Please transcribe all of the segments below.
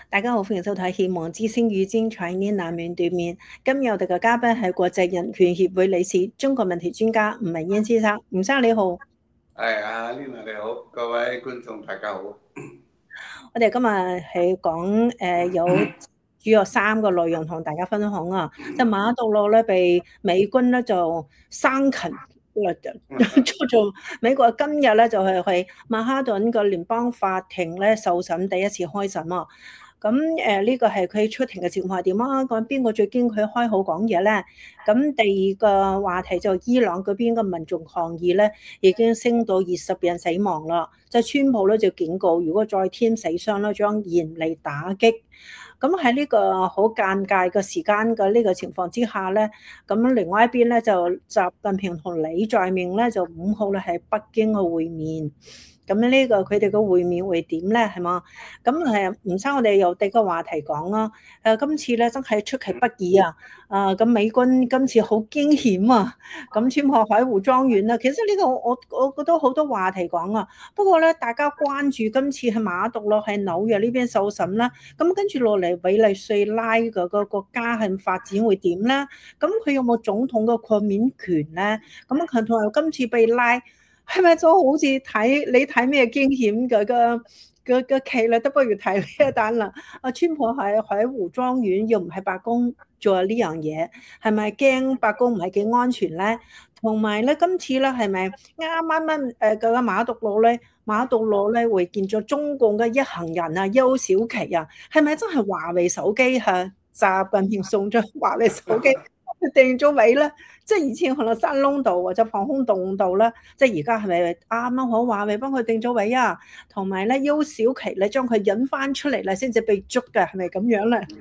大家好，歡迎收睇《希望之聲與精彩呢難免對面》。今日我哋嘅嘉賓係國際人權協會理事、中國問題專家吳文燕先生。吳生你好， 阿 Lina 你好，各位觀眾大家好。 我哋今日係講有主要3個內容同大家分享啊。就馬杜羅咧被美軍咧就生擒，做美國今日咧就係去曼哈頓嘅聯邦法庭咧受審，第一次開審啊。咁呢個係佢出庭嘅情況係點啊？咁邊個最驚佢開口講嘢咧？咁第二個話題就伊朗嗰邊嘅民眾抗議咧，已經升到20人死亡啦。就川普咧就警告，如果再添死傷咧，將嚴厲打擊。咁喺呢個好尷尬嘅時間嘅呢個情況之下咧，咁另外一邊咧就習近平同李在明咧就5號咧喺北京嘅會面。咁呢個佢哋個會面會點咧？係嘛？咁吳生，我哋由第一個話題講啦。今次咧真係出其不意啊！咁美軍今次好驚險啊！咁川普海湖莊園啦，其實呢個我覺得好多話題講啊。不過咧，大家關注今次喺馬杜羅喺紐約呢邊受審啦。咁跟住落嚟，委內瑞拉嘅個國家係發展會點咧？咁佢有冇總統嘅豁免權咧？咁佢同埋今次被拉。係咪就好似你睇咩驚險嘅劇咧，都不如睇呢一單啦。川普喺海湖莊園，又唔係白宮做呢樣嘢，係咪驚白宮唔係幾安全咧？同埋咧，今次咧係咪啱個馬杜羅咧會見咗中共嘅一行人啊，邱小琪啊，係咪真係華為手機嚇？習近平送咗華為手機定咗位咧？即係以前可能山窿度或者防空洞度啦，即係而家係咪啱啱好華為幫佢定咗位啊？同埋咧，邱小琪咧將佢引翻出嚟啦，先至被捉嘅，係咪咁樣咧？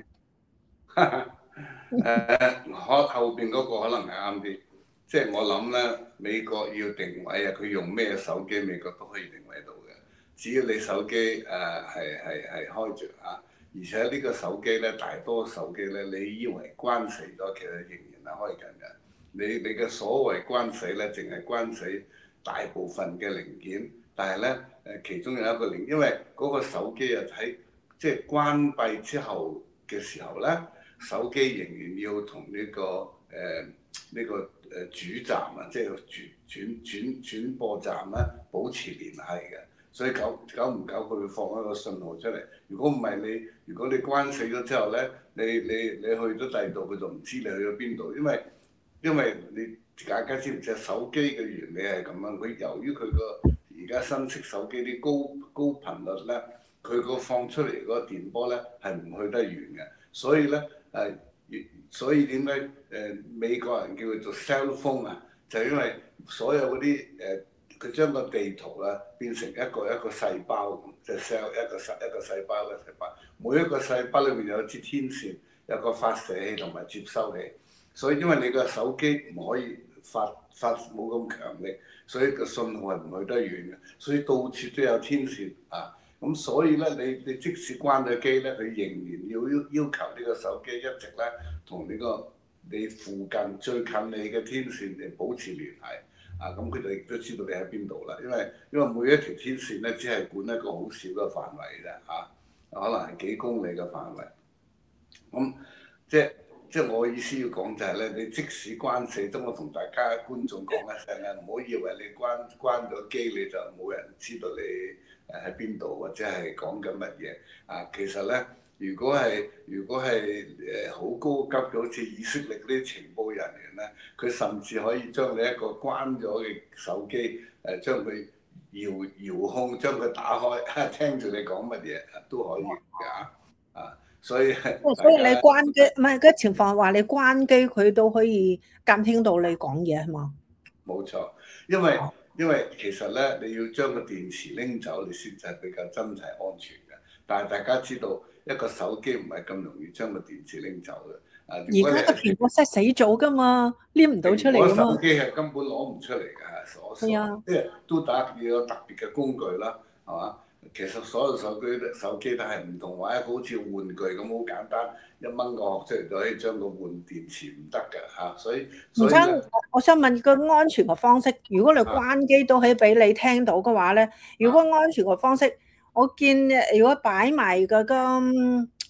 我後邊嗰個可能係啱啲，即係我諗咧，美國要定位啊，佢用咩手機，美國都可以定位到嘅。只要你手機係開着啊，而且呢個手機咧，大多手機咧，你以為關死咗，其實仍然係開緊嘅。你嘅所謂關死咧，淨係關死大部分嘅零件，但係咧其中有一個零，因為嗰個手機啊喺即係關閉之後嘅時候咧，手機仍然要同呢個主站啊，即係轉播站咧保持聯繫嘅，所以久唔久佢會放一個信號出嚟。如果唔係如果你關死咗之後咧，你去咗第二度，佢就唔知你去咗邊度，因為你大家知唔知手機嘅原理係咁樣？佢由於佢個而家新式手機啲高頻率咧，佢個放出嚟嗰個電波咧係唔去得遠嘅，所以咧所以點解美國人叫佢做 cell phone 啊？就係因為所有嗰啲佢將個地圖啊變成一個細胞咁，就 cell 一個細胞嘅細胞，每一個細胞裏面有支天線，有個發射器同埋接收器。所以因為你個手機唔可以發冇咁強力，所以個信號係唔去得遠嘅，所以到處都有天線啊。咁所以咧，你即使關咗機咧，佢仍然要求呢個手機一直咧同你附近最近你嘅天線嚟保持聯繫啊。咁佢哋亦都知道你喺邊度啦，因為每一條天線咧只係管一個好少嘅範圍啫嚇，可能係幾公里嘅範圍。咁即係我意思要講就係咧，你即使關死咗，我同大家觀眾講一聲啊，唔好以為你關咗機你就冇人知道你喺邊度或者係講緊乜嘢啊。其實咧，如果係好高級嘅，好似以色列啲情報人員咧，佢甚至可以將你一個關咗嘅手機將佢遙控，將佢打開，聽住你講乜嘢都可以㗎啊。所以你關機唔係個情況話你關機，佢都可以監聽到你講嘢係嘛？ 冇錯，因為其實咧，你要將個電池拎走，你先至係比較真係安全嘅。但係大家知道，一個手機唔係咁容易將個電池拎走嘅。 而家個蘋果塞死咗㗎嘛，黏唔到出嚟㗎嘛。 手機係根本攞唔出嚟㗎，即係都要有特別嘅工具啦，係嘛？其實所有手機都係唔同，話一個好似玩具咁好簡單，一掹個殼出嚟就可以將佢換電池，唔得㗎嚇。所以吳生，我想問個安全嘅方式，如果你關機都可以俾你聽到嘅話咧，如果安全嘅方式，我見如果擺埋個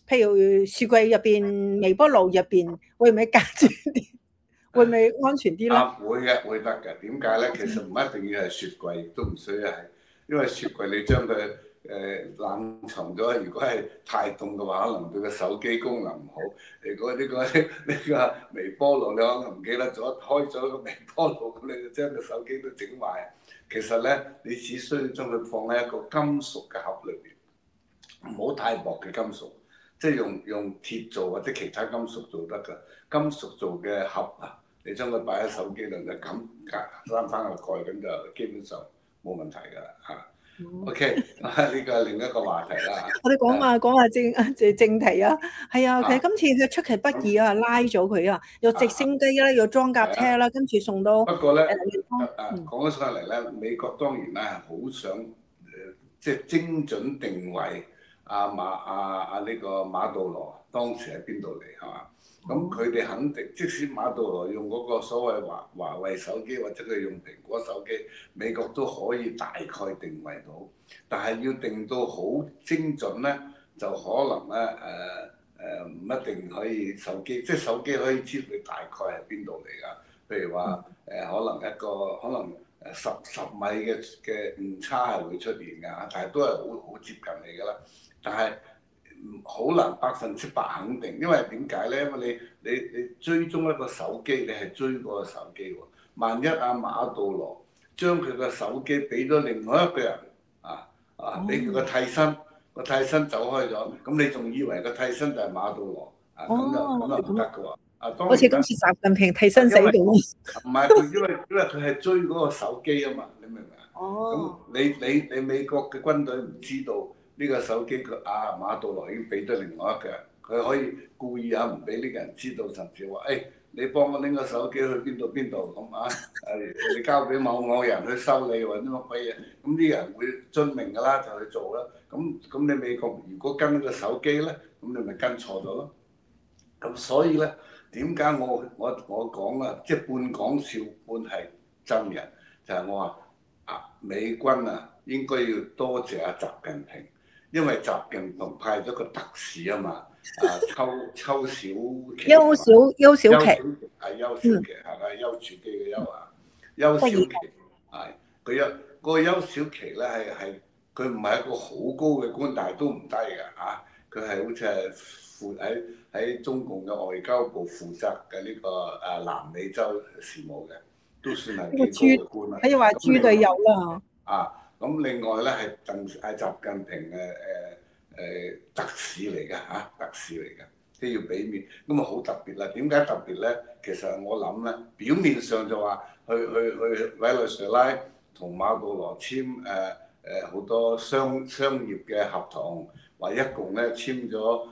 譬如雪櫃入邊、微波爐入邊，會唔會隔住啲？會唔會安全啲咧？ 會嘅，會得嘅。點解咧？其實唔一定要係雪櫃，亦都唔需要係，因為雪櫃你將佢冷藏咗，如果係太凍嘅話，可能對個手機功能唔好。如果呢個微波爐你可能唔記得咗開咗個微波爐，咁你就將個手機都整壞。其實咧，你只需要將佢放喺一個金屬嘅盒裏邊，唔好太薄嘅金屬，即係用鐵做或者其他金屬做得㗎。金屬做嘅盒啊，你將佢擺喺手機度就咁閂翻個蓋，咁就基本上冇問題㗎啦嚇。OK，呢個係另一個話題啦。 我哋講下正題啊，係啊，其實今次佢出其不意啊，拉咗佢啊，又直升機啦，又裝甲車啦，跟住送到。 不過咧，講咗上嚟咧，美國當然咧係好想即係精準定位呢個馬杜羅當時喺邊度嚟係嘛？咁佢哋肯定，即使馬杜羅用嗰個所謂華為手機或者佢用蘋果手機，美國都可以大概定位到。但係要定到好精準咧，就可能咧唔一定可以手機，即係手機可以知佢大概係邊度嚟㗎。譬如話可能十米嘅誤差係會出現㗎，但係都係好接近嚟㗎啦。但係好難100%肯定，因為點解咧？因為你追蹤一個手機，你係追嗰個手機喎。萬一馬杜羅將佢個手機俾咗另外一個人俾佢個替身，個替身走開咗，咁你仲以為個替身就係馬杜羅咁就唔得㗎喎。 好似今次習近平替身死咗。 唔係因為佢係追嗰個手機啊嘛，你明唔明啊？咁你美國嘅軍隊唔知道呢個手機馬杜羅已經俾咗另外一個人，佢可以故意唔俾呢個人知道，甚至話你幫我拎個手機去邊度咁你交俾某人去修理或者乜鬼嘢，咁呢個人會遵命㗎啦，就去做啦。咁你美國如果跟個手機咧，咁你咪跟錯咗咯。咁所以咧，點解我講啊，即係半講笑半係真嘅，就係我話美軍應該要多謝習近平，因為習近平派咗個特使啊嘛，邱小琪，邱小琪係咪丘處機嘅丘啊？邱小琪係佢個邱小琪咧係佢唔係一個好高嘅官，但係都唔低嘅嚇。佢係好似係喺中共嘅外交部負責嘅呢個南美洲事務嘅，都算係幾高嘅官啦。 可以話豬隊友啦。 咁另外咧係習近平嘅特使嚟㗎嚇，特使嚟㗎，都要俾面，咁好特別啦。點解特別咧？其實我諗咧，表面上就話去委內瑞拉同馬杜羅簽好多商業嘅合同，話一共咧簽咗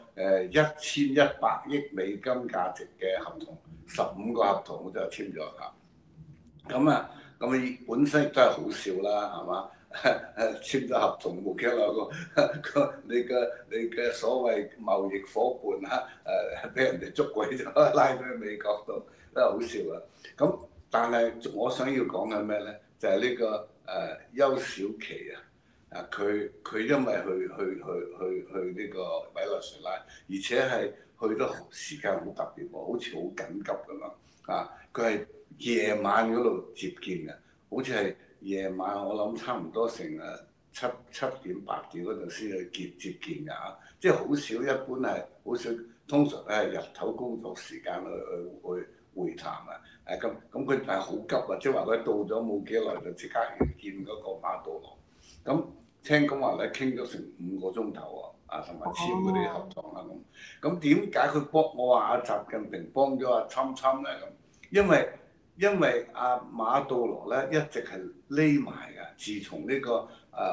1100億美金價值嘅合同，15個合同就簽咗嚇。咁本身亦都係好笑啦，係嘛？簽咗合同冇幾耐你嘅所謂貿易夥伴俾人哋捉鬼咗，拉咗去美國度，都係好笑啊！咁但係我想要講嘅咩咧？就係呢個邱小琪佢因為去呢個委內瑞拉，而且係去得時間好特別喎，好似好緊急咁樣佢係夜晚嗰度接見嘅，好似係夜晚，我諗差唔多成7點8點嗰度先去接見㗎即係好少，一般係好少，通常係日頭工作時間去會談咁佢係好急即係話佢到咗冇幾耐就即刻要見嗰個馬杜羅。咁聽講話咧傾咗成5個鐘頭同埋簽嗰啲合同咁點解佢幫我話習近平幫咗侵咧咁？因為馬杜羅咧一直係匿埋㗎，自從呢個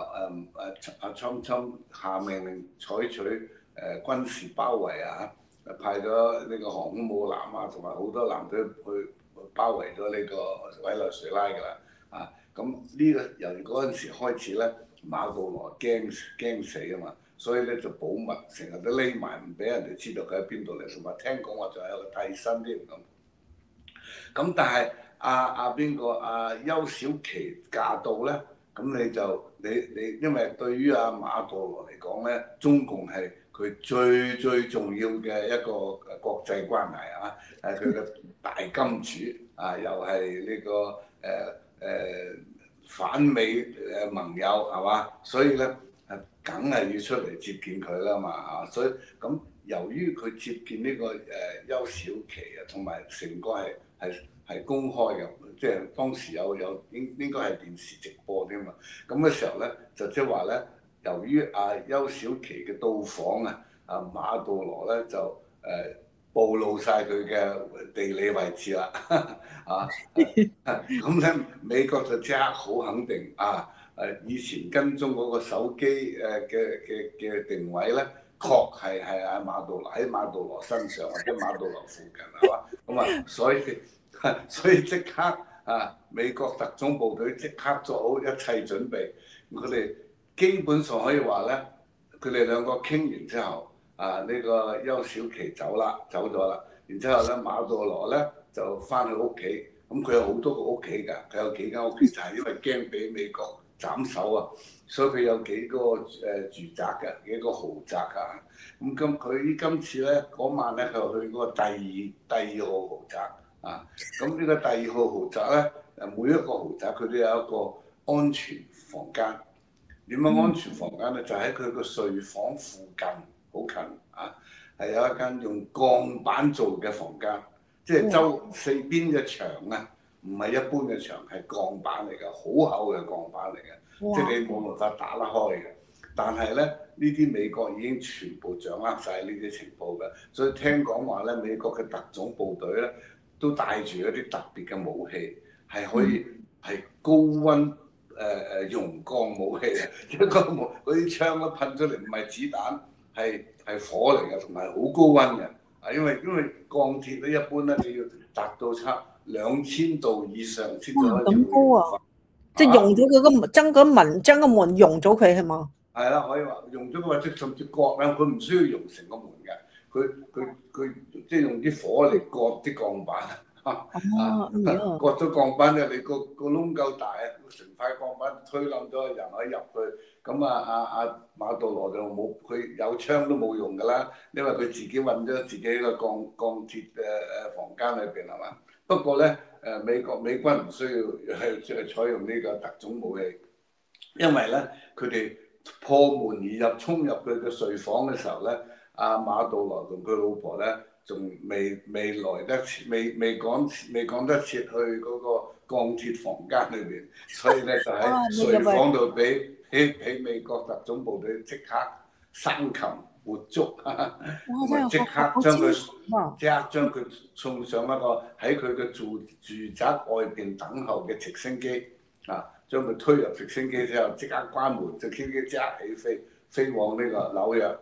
侵下命令採取軍事包圍派咗呢個航空母艦同埋好多艦隊去包圍咗呢個委內瑞拉㗎啦咁呢個由嗰陣時開始咧，馬杜羅驚死啊嘛，所以咧就保密，成日都匿埋，唔俾人哋知道佢喺邊度嚟，同埋聽講話仲有個替身添咁但係邊個邱小琪駕到咧？咁你因為對於馬杜羅嚟講咧，中共係佢最重要嘅一個國際關係啊，係佢嘅大金主啊，又係呢個反美盟友係嘛，所以咧梗係要出嚟接見佢啦嘛啊，所以咁由於佢接見呢個邱小琪啊，同埋成個係公開嘅，即係當時有應該係電視直播添嘛，咁嘅時候咧就即係話咧，由於邱小琪嘅到訪啊，馬杜羅咧就暴露晒佢嘅地理位置啦，咁咧美國就即刻好肯定以前跟蹤嗰個手機嘅定位咧，確係喺馬杜羅身上或者馬杜羅附近係嘛，咁所以即刻美國特種部隊即刻做好一切準備，佢哋基本上可以話咧，佢哋兩個傾完之後。呢個邱小琪走咗啦，然之後咧馬杜羅咧就翻去屋企，咁佢有好多個屋企㗎，佢有幾間屋企就係因為驚俾美國斬首啊，所以佢有幾個住宅嘅，幾個豪宅啊，咁佢今次咧嗰晚咧佢就去嗰個第二號豪宅啊，咁呢個第二號豪宅咧每一個豪宅佢都有一個安全房間，點樣安全房間咧？就喺佢個睡房附近。好近係有一間用鋼板做嘅房間，即係四邊嘅牆啊，唔係一般嘅牆，係鋼板嚟嘅，好厚嘅鋼板嚟嘅，即係你冇辦法打得開嘅。但係咧，呢啲美國已經全部掌握晒呢啲情報嘅，所以聽講話咧，美國嘅特種部隊咧都帶住一啲特別嘅武器，係可以係高溫熔鋼武器啊！即係嗰啲槍都噴出嚟唔係子彈。係火嚟嘅，同埋好高溫嘅，因為鋼鐵咧一般咧你要達到差2000度以上先至可以咁高啊！ 即係用咗佢個將個門溶咗佢係嘛？ 係啦，可以話用咗個或者甚至割咧，佢唔需要溶成個門嘅，佢即係用啲火嚟割啲鋼板割咗鋼板咧，你個窿夠大啊，成塊鋼板推冧咗人可以入去。咁馬杜羅就冇，佢有槍都冇用㗎啦，因為佢自己揾咗自己個鋼鐵房間裏邊係嘛。不過咧美軍唔需要去採用呢個特種武器，因為咧佢哋破門而入，衝入佢嘅睡房嘅時候咧，馬杜羅同佢老婆咧仲未來得切，未趕得切去嗰個鋼鐵房間裏邊，所以咧就喺睡房度俾美國特種部隊即刻生擒活捉，即刻將佢送上一個喺佢嘅住宅外邊等候嘅直升機將佢推入直升機之後，即刻關門，直升機即刻起飛往呢個紐約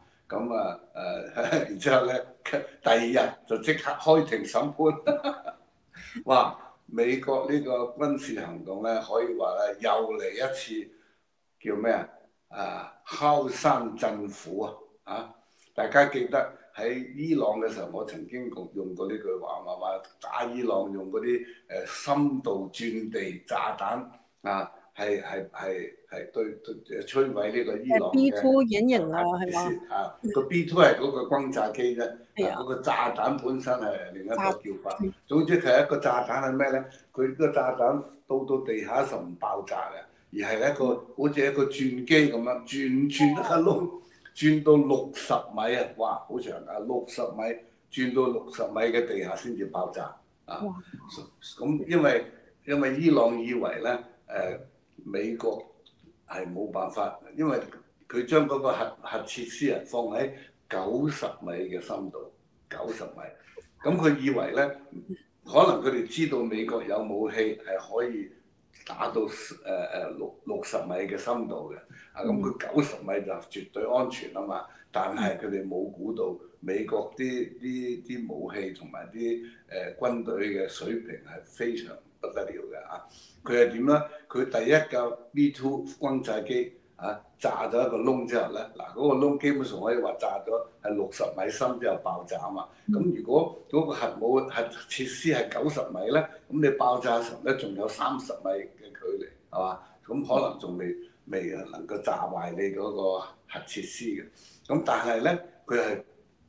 然之後咧第二日就即刻開庭審判，哇！美國呢個軍事行動咧，可以話咧又嚟一次。叫咩敲山震虎大家記得喺伊朗嘅時候，我曾經用過呢句話話打伊朗用嗰啲深度鑽地炸彈係對摧毀呢個伊朗嘅 B2 隱形係嘛？ 個 B2 係嗰個轟炸機啫，嗰個炸彈本身係另一個叫法。總之係一個炸彈係咩咧？佢個炸彈到地下就唔爆炸嘅。而係一個好似一個轉機咁樣轉一個窿，轉到60米啊！哇，好長60米，轉到60米嘅地下先至爆炸咁因為伊朗以為咧美國係冇辦法，因為佢將嗰個核設施放喺90米嘅深度，90米。咁佢以為咧，可能佢哋知道美國有武器係可以打到60米嘅深度嘅，咁佢90米就絕對安全啊嘛。但係佢哋冇估到美國啲武器同埋啲軍隊嘅水平係非常不得了嘅佢係點咧？佢第一架 B2 轟炸機炸咗一個窿之後咧，嗰個窿基本上可以話炸咗係60米深之後爆炸啊嘛。咁如果嗰個核設施係90米咧，咁你爆炸嘅時候咧仲有30米嘅距離係嘛？咁可能仲未能夠炸壞你嗰個核設施嘅。 咁但係咧，佢係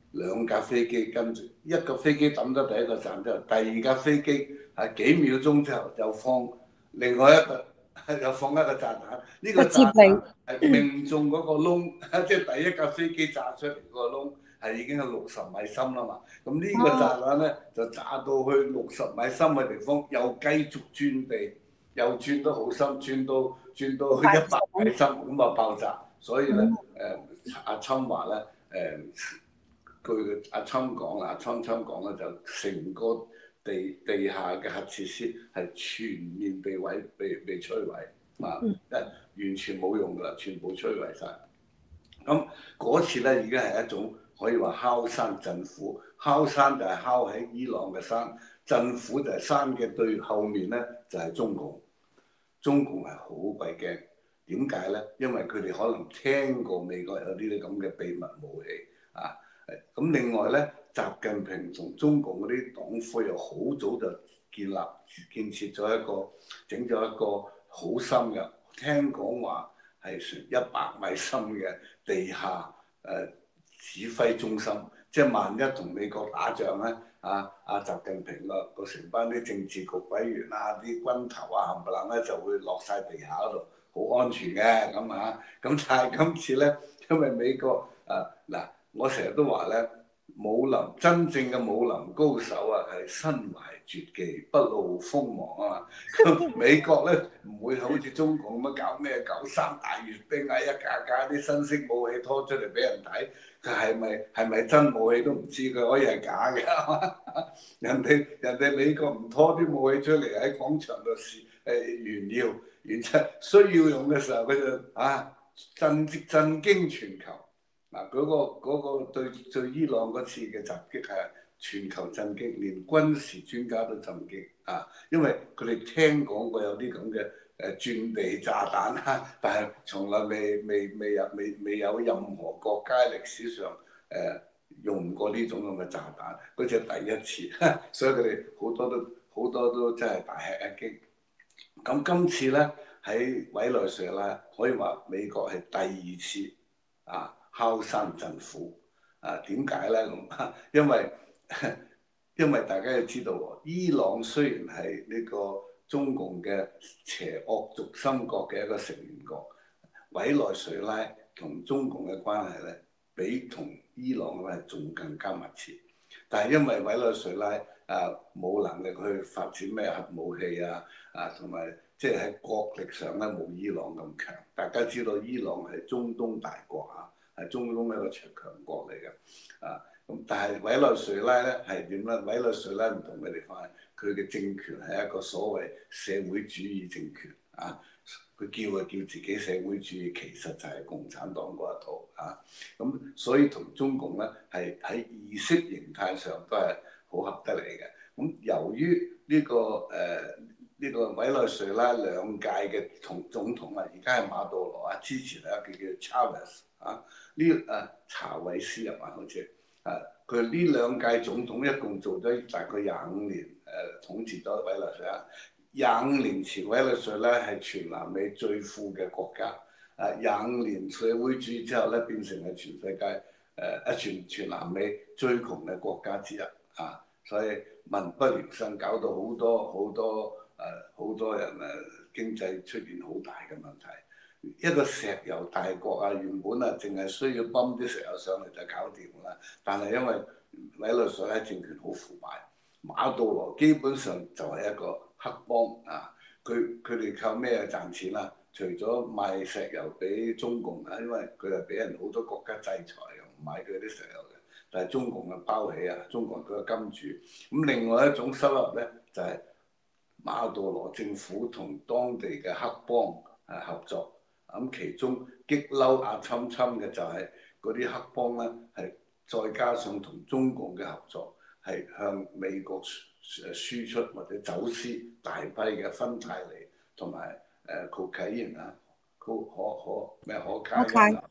2架飛機跟住，一個飛機抌咗第一個站之後，第2架飛機係幾秒鐘之後就放另外一個，又放一個炸彈。呢個炸彈係命中嗰個窿，即係第1架飛機炸出嚟個窿係已經係60米深啦嘛。咁呢個炸彈咧就炸到去60米深嘅地方，又繼續轉地，又轉得好深，轉到去100米深，咁啊爆炸。所以咧，阿侵話咧，據阿侵講啦，阿侵講咧就成個地下嘅核設施係全面被摧毀，完全冇用㗎啦，全部摧毀晒。咁嗰次咧已經係一種可以話敲山震虎，敲山就係敲喺伊朗嘅山，震虎就係山嘅對後面咧就係中共。中共係好鬼驚，點解咧？因為佢哋可能聽過美國有呢啲咁嘅秘密武器啊。咁另外咧，習近平同中共嗰啲黨魁又好早就建設咗整咗一個好深嘅，聽講話係成100米深嘅地下指揮中心，即係萬一同美國打仗咧，阿習近平個成班啲政治局委員啊、啲軍頭啊冚唪唥咧就會落晒地下嗰度，好安全嘅咁啊。咁但係今次咧，因為美國嗱，我成日都話咧，真正嘅武林高手啊，係身懷絕技，不露鋒芒啊嘛。美國咧唔會好似中國咁樣搞咩93大閱兵啊，一架架啲新式武器拖出嚟俾人睇，佢係咪真武器都唔知，佢可以係假嘅。人哋美國唔拖啲武器出嚟喺廣場度炫耀，然之後需要用嘅時候佢就震驚全球。嗱，嗰個對伊朗嗰次嘅襲擊係全球震驚，連軍事專家都震驚啊！因為佢哋聽講過有啲咁嘅鑽地炸彈但係從來未有任何國家歷史上用過呢種咁嘅炸彈，嗰隻第一次，所以佢哋好多都真係大吃一驚。咁今次咧喺委內瑞拉可以話美國係第2次敲山震虎點解咧咁？因為大家要知道，伊朗雖然係呢個中共嘅邪惡軸心國嘅一個成員國，委內瑞拉同中共嘅關係咧，比同伊朗嘅關係仲更加密切。但係因為委內瑞拉冇能力去發展咩核武器同埋即係喺國力上咧冇伊朗咁強。大家知道伊朗係中東大國係中東一個強國嚟嘅咁但係委內瑞拉咧係點咧？委內瑞拉唔同嘅地方係佢嘅政權係一個所謂社會主義政權佢叫自己社會主義，其實就係共產黨嗰一套咁所以同中共咧係喺意識形態上都係好合得嚟嘅。咁由於呢個委內瑞拉2屆嘅總統而家係馬杜羅之前係一個叫 Chavez 查韋斯好似佢呢2屆總統一共做咗大概25年統治咗委內瑞拉。25年前委內瑞拉係全南美最富嘅國家，25年社會主義之後咧變成係全世界全南美最窮嘅國家之一所以民不聊生，搞到好多人經濟出現好大嘅問題。一個石油大國原本淨係需要泵啲石油上嚟就搞掂啦，但係因為委內瑞拉政權好腐敗，馬杜羅基本上就係一個黑幫佢哋靠咩賺錢除咗賣石油俾中共因為佢係俾人好多國家制裁唔買佢啲石油嘅，但係中共包起中共佢個金主。咁另外一種收入咧就係馬杜羅政府同當地嘅黑幫合作。咁其中激嬲侵嘅就係嗰啲黑幫咧，係再加上同中共嘅合作，係向美國輸出或者走私大批嘅芬太尼同埋cocaine可卡因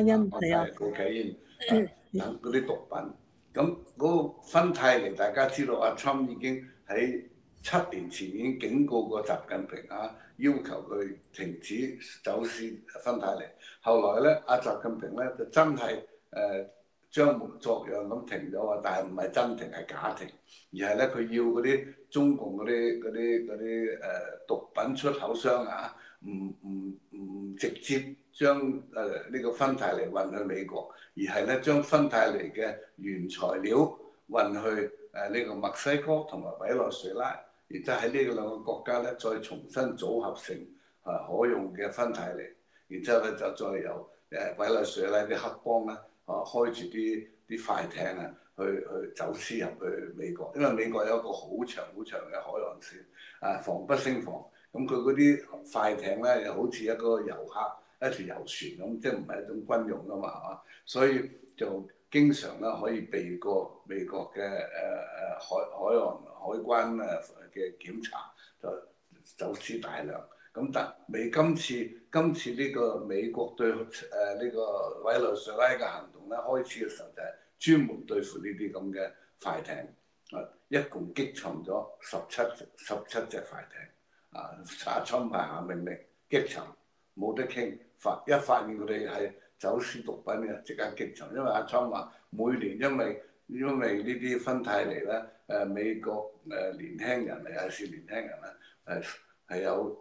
cocaine等嗰啲毒品。咁嗰個芬太尼大家知道侵已經喺7年前已經警告過習近平要求佢停止走私芬太尼。後來咧習近平咧就真係裝模作樣咁停咗啊，但係唔係真停係假停，而係咧佢要嗰啲中共嗰啲毒品出口商啊，唔直接將呢個芬太尼運去美國，而係咧將芬太尼嘅原材料運去呢個墨西哥同埋委內瑞拉，然之後喺呢個兩個國家咧再重新組合成可用嘅芬太尼，然之後咧就再由委內瑞拉啲黑幫咧開住啲快艇啊去走私入去美國，因為美國有一個好長好長嘅海岸線防不勝防，咁佢嗰啲快艇咧又好似一個遊客一條遊船咁，即係唔係一種軍用噶嘛，係嘛，所以就經常咧可以避過美國嘅海岸海關嘅檢查，就走私大量。咁但今次呢個美國對呢個委內瑞拉嘅行動咧，開始嘅時候就係專門對付呢啲咁嘅快艇，一共擊沉咗17隻快艇，阿川派下命令擊沉，冇得傾，一發現佢哋係走私毒品嘅，即刻擊沉，因為阿川話每年因為呢啲芬太尼咧，美國年輕人尤其是年輕人咧，係有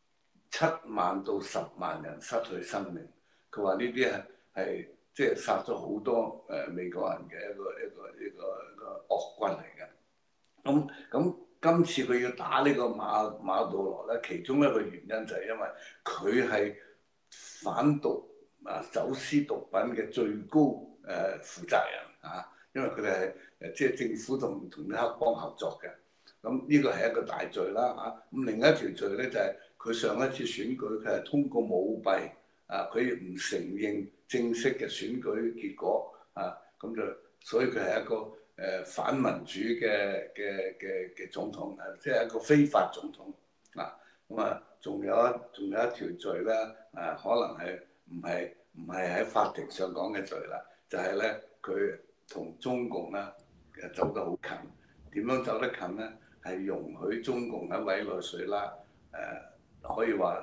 7萬到10萬人失去生命，佢話呢啲係即係殺咗好多美國人嘅一個惡軍嚟嘅。咁今次佢要打呢個馬杜羅咧，其中一個原因就係因為佢係反毒走私毒品嘅最高負責人因為佢哋係即係政府同啲黑幫合作嘅。咁呢個係一個大罪啦咁另一條罪咧就係佢上一次選舉佢係通過舞弊佢唔承認正式嘅選舉結果咁就所以佢係一個反民主嘅總統即係一個非法總統咁仲有一條罪咧可能係唔係喺法庭上講嘅罪啦，就係咧佢同中共咧走得好近，點樣走得近咧？係容許中共喺委內瑞拉可以話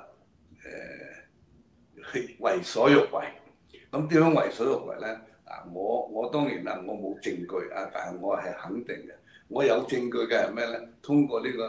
為所欲為。咁點樣為所欲為咧？我當然啦，我冇證據但係我係肯定嘅。我有證據嘅係咩咧？通過呢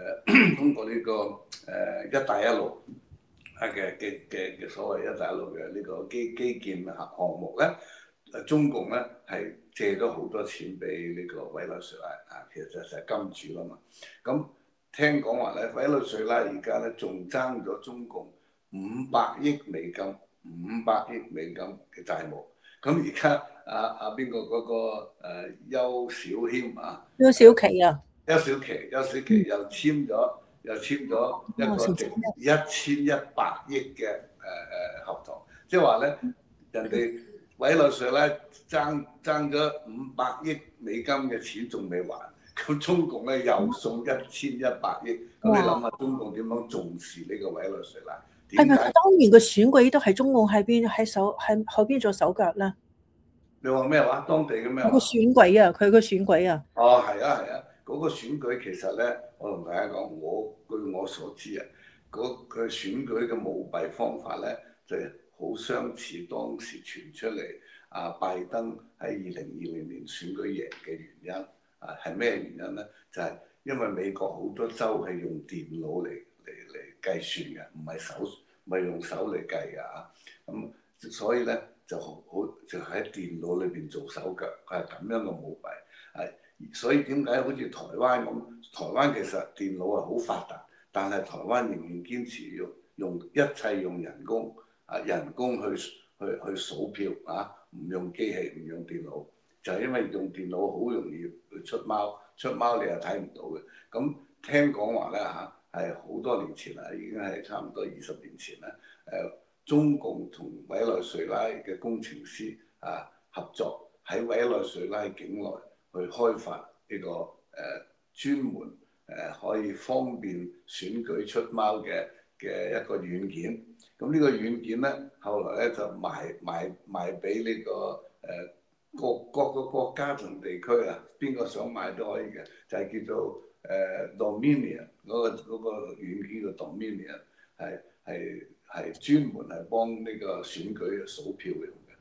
一帶一路嘅所謂一帶一路嘅呢個基建項目咧，中共咧係借咗好多錢俾呢個委內瑞拉其實就係金主啦嘛。咁聽講話咧，委內瑞拉而家咧仲爭咗中共500億美金嘅債務。咁而家邊個嗰個邱小謙邱小琪邱小琪又簽咗一個值1100億嘅合同，即係話咧人哋委內瑞拉爭咗500億美金嘅錢仲未還，咁中共咧又送1100億，咁你諗下中共點樣重視呢個委內瑞拉？ 係咪佢當年嘅選舉都係中共喺後邊做手腳咧？ 你話咩話？當地嘅咩話？ 個選舉佢個選舉係嗰個選舉其實咧，我同大家講，據我所知佢選舉嘅舞弊方法咧，就好相似當時傳出嚟拜登喺2020年選舉贏嘅原因係咩原因咧？就係因為美國好多州係用電腦嚟計算嘅，唔係用手嚟計嘅咁所以咧就喺電腦裏邊做手腳，係咁樣嘅舞弊所以點解好似台灣咁？台灣其實電腦係好發達，但係台灣仍然堅持一切用人工去數票唔用機器，唔用電腦，就係因為用電腦好容易出貓你又睇唔到嘅。咁聽講話咧係好多年前已經係差唔多20年前啦。中共同委內瑞拉嘅工程師合作喺委內瑞拉境內去開發呢個專門可以方便選舉出貓嘅一個軟件。咁呢個軟件咧，後來咧就賣俾呢個各個國家同地區邊個想買都可以嘅，就係叫做Dominion 嗰個軟件嘅 Dominion 係專門係幫呢個選舉嘅數票用嘅。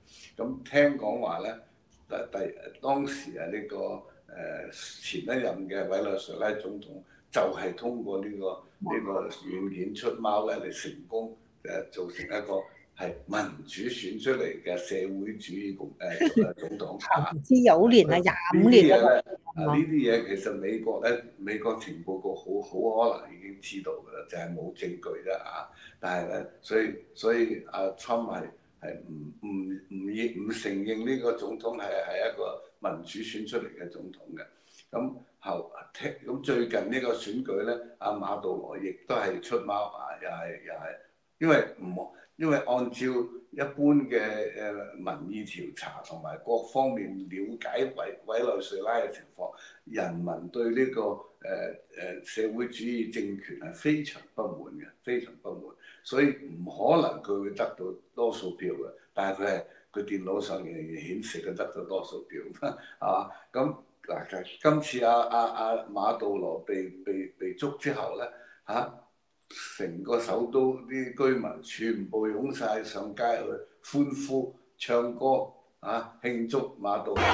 咁聽講話咧，當時啊呢個前一任嘅委內瑞拉總統就係通過呢個軟件出貓咧嚟成功做成一個係民主選出嚟嘅社會主義總統啊！ 唔知有年啊，25年呢啲嘢咧，呢啲嘢其實美國情報局好可能已經知道㗎啦，就係冇證據啫啊！但係咧，所以阿 Trump 係唔承認呢個總統係一個民主選出嚟嘅總統嘅。咁最近呢個選舉咧，阿馬杜羅亦都係出貓啊，又係，因為按照一般嘅民意調查同埋各方面了解委內瑞拉嘅情況，人民對呢個社會主義政權係非常不滿嘅，非常不滿，所以唔可能佢會得到多數票嘅。但係佢電腦上仍然顯示佢得到多數票啊。咁嗱，今次阿馬杜羅被捉之後咧成個首都啲居民全部湧晒上街去歡呼、唱歌慶祝馬杜羅。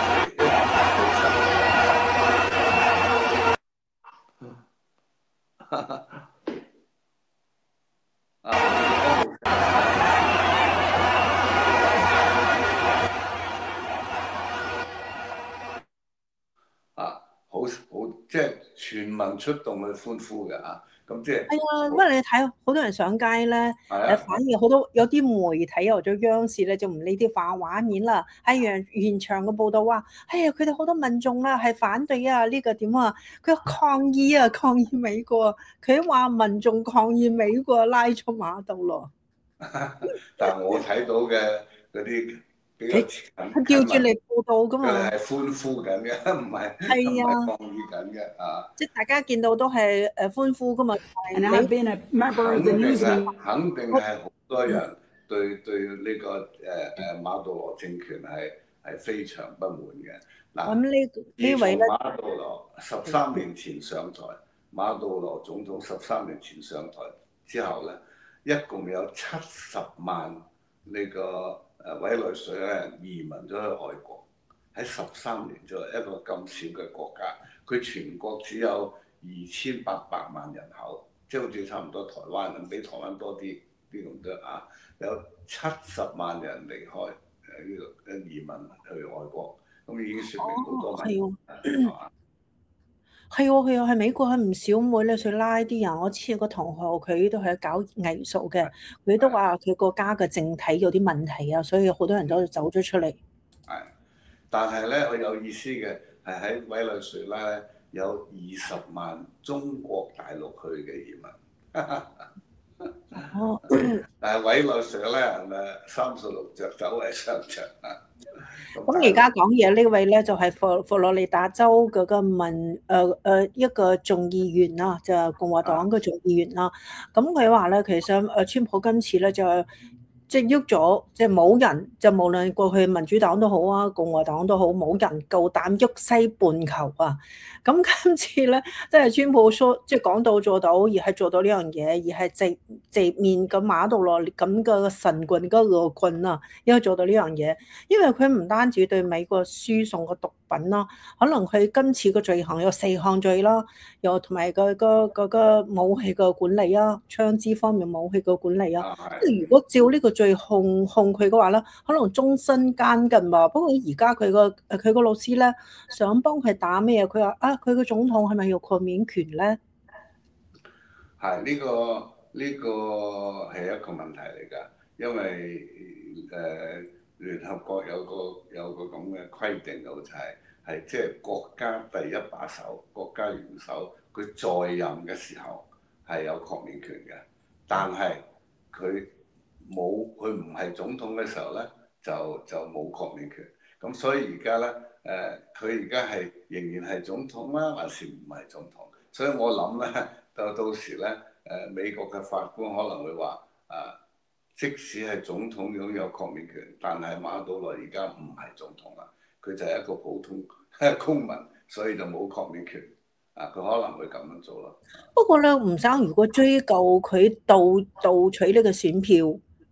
好即係全民出動去歡呼嘅咁即係係啊，因為你睇好多人上街咧，反而好多有啲媒體或者央視咧就唔理啲畫面啦，喺現場嘅報導話，佢哋好多民眾啦係反對呢個點啊，佢抗議美國，佢話民眾抗議美國拉咗馬杜羅。 但係我睇到嘅嗰啲比較佢調轉嚟報導㗎嘛， 佢係歡呼緊嘅，唔係抗議緊嘅即係大家見到都係歡呼㗎嘛。 肯定係好多人對呢個馬杜羅政權係非常不滿嘅。嗱，呢位馬杜羅13年前上台，馬杜羅總統13年前上台之後咧，一共有70萬呢個委內瑞拉人移民咗去外國。喺13年之內，一個咁少嘅國家，佢全國只有2800萬人口，即係好似差唔多台灣咁，比台灣多啲咁多有70萬人離開呢個移民去外國，咁已經説明好多問題。 係美國係唔少委內瑞拉啲人。我之前有個同學佢都係搞藝術嘅，佢都話佢國家嘅政體有啲問題啊，所以好多人都走咗出嚟。 但係咧，我有意思嘅係喺委內瑞拉咧有20萬中國大陸去嘅移民。但係委內瑞拉人36隻走為上場咁而家講嘢呢位咧就係佛羅里達州嗰個一個眾議員啦，就係共和黨嘅眾議員啦。咁佢話咧，其實川普今次咧就即係喐咗，即係冇人，就無論過去民主黨都好啊，共和黨都好，冇人夠膽喐西半球啊！咁今次咧，即係川普說，即係講到做到，而係做到呢樣嘢，而係直面咁馬杜羅咁嘅神棍、嗰個惡棍啊，因為做到呢樣嘢，因為佢唔單止對美國輸送個毒品啦，可能佢今次個罪行有4項罪啦，又同埋個武器嘅管理啊，槍支方面武器嘅管理啊，即係如果照呢個罪控佢嘅話咧，可能終身監禁喎。不過而家佢個老師咧想幫佢打咩？佢話佢個總統係咪要豁免權咧？ 係呢個係一個問題嚟㗎，因為聯合國有個咁嘅規定，就係即係國家第一把手、國家元首佢在任嘅時候係有豁免權嘅，但係佢唔係總統嘅時候咧，就冇豁免權。咁所以而家咧，佢而家係仍然係總統啦，還是唔係總統？所以我諗咧，到時咧，美國嘅法官可能會話，即使係總統擁有豁免權，但係馬杜羅而家唔係總統啦，佢就係一個普通公民，所以就冇豁免權。佢可能會咁樣做咯。 不過咧，吳生如果追究佢盜取呢個選票，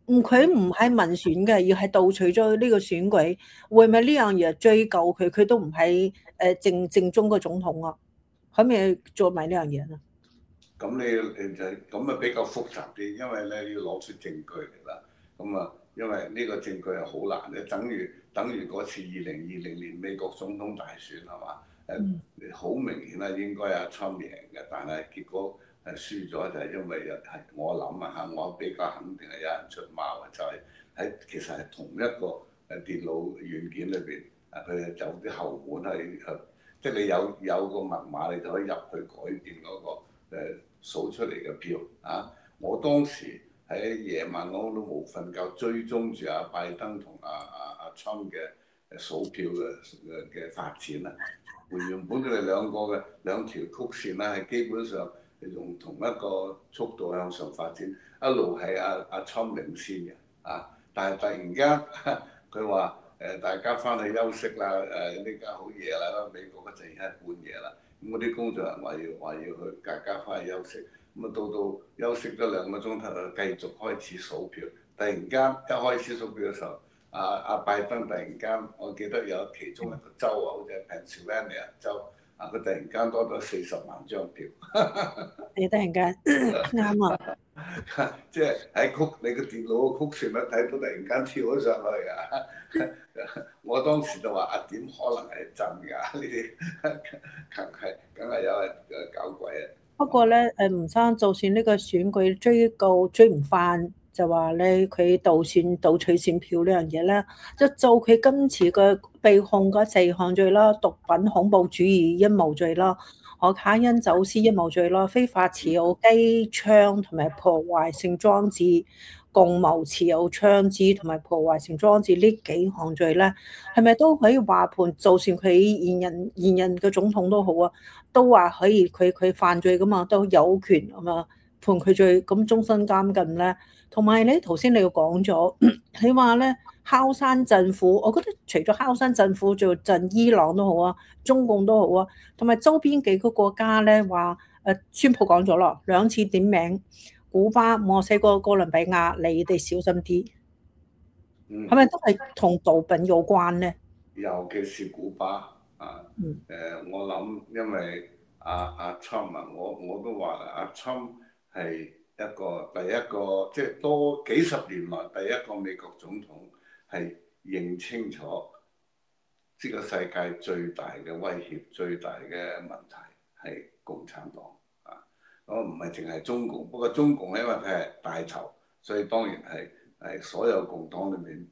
佢唔係民選嘅，而係盜取咗呢個選舉，會唔會呢樣嘢追究佢？佢都唔係正宗嘅總統啊，可唔可以做埋呢樣嘢啊？ 咁你就咁啊比較複雜啲，因為咧要攞出證據嚟啦。咁啊，因為呢個證據係好難嘅，等於嗰次2020年美國總統大選係嘛？好明顯啦，應該阿 Trump 贏嘅，但係結果輸咗就係因為係我諗啊嚇，我比較肯定係有人出貓嘅，就係其實係同一個電腦軟件裏邊佢係有啲後門係即係你有個密碼，你就可以入去改變嗰個數出嚟嘅票啊！我當時喺夜晚我都冇瞓覺，追蹤住阿拜登同阿 Trump 嘅數票嘅發展啊！原本佢哋兩個嘅兩條曲線咧，係基本上用同一個速度向上發展，一路係阿 Trump 領先嘅啊！但係突然間佢話大家翻去休息啦，呢家好夜啦，美國嗰陣係半夜啦，咁嗰啲工作人員話要去大家翻去休息，咁啊到休息咗2個鐘頭，繼續開始數票，突然間一開始數票嘅時候。阿拜登突然間，我記得有其中一個州啊，好似係 Pennsylvania 州，佢突然間多咗40萬張票。 你突然間啱啊！ 即係你個電腦個曲線咧睇到突然間跳咗上去啊！我當時就話點可能係真㗎？呢啲梗係有人搞鬼啊！ 不過咧，吳生就算呢個選舉追唔翻，就話咧佢盜取選票呢樣嘢咧，就做佢今次嘅被控嘅4項罪啦，毒品、恐怖主義陰謀罪啦，可卡因走私陰謀罪啦，非法持有機槍同埋破壞性裝置，共謀持有槍支同埋破壞性裝置呢幾項罪咧，係咪都可以話判？就算佢現任嘅總統都好啊，都話可以佢犯罪噶嘛，都有權啊嘛判佢罪，咁終身監禁咧。同埋咧，頭先你又講咗，你話咧敲山震虎，我覺得除咗敲山震虎，做震伊朗都好啊，中共都好啊，同埋周邊幾個國家咧話宣布講咗咯，2次點名。古巴、墨西哥、哥倫比亞，你哋小心啲，係咪都係同毒品有關咧？ 尤其是古巴啊，我諗因為阿 Trump 啊，我都話啦，阿 Trump 係第一個，即係多幾十年來第一個美國總統係認清楚呢個世界最大嘅威脅、最大嘅問題係共產黨。我唔係淨係中共，不過中共因為佢係帶頭，所以當然係所有共黨裏面